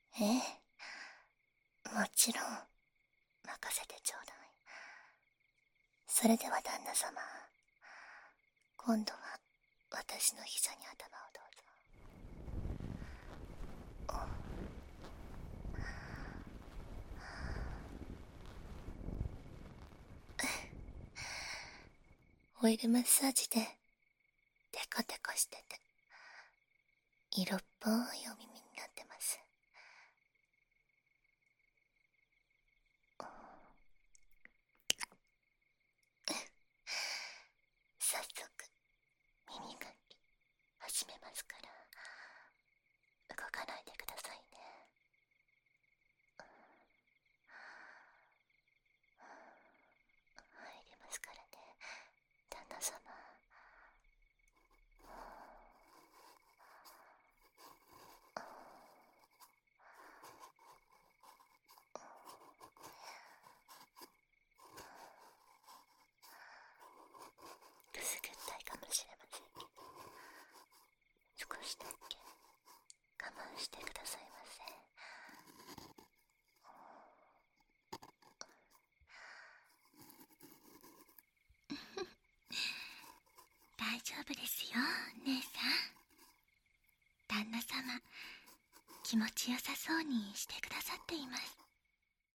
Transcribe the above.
ええ、もちろん任せてちょうだい。それでは旦那様、今度は私の膝に頭をどうぞ。オイルマッサージでテコテコしてて色っぽいお耳になってます。早速耳かき始めますから動かないでくださいね。入りますからね、旦那様。くすぐったいかもしれませんけど、少しだけ我慢してくださいませ。大丈夫ですよ、姉さん。旦那様、気持ちよさそうにしてくださっています。